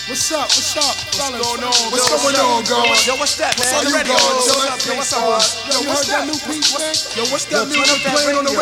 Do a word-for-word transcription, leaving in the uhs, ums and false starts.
What's up? What's up? What's going on? What's going on, God? Yo, what's that, man? What's up, You ready? God? What's up? Yo, what's up, boys? Yo, you heard that new piece, man? Yo, what's Yo, that turn up music that playing on the radio.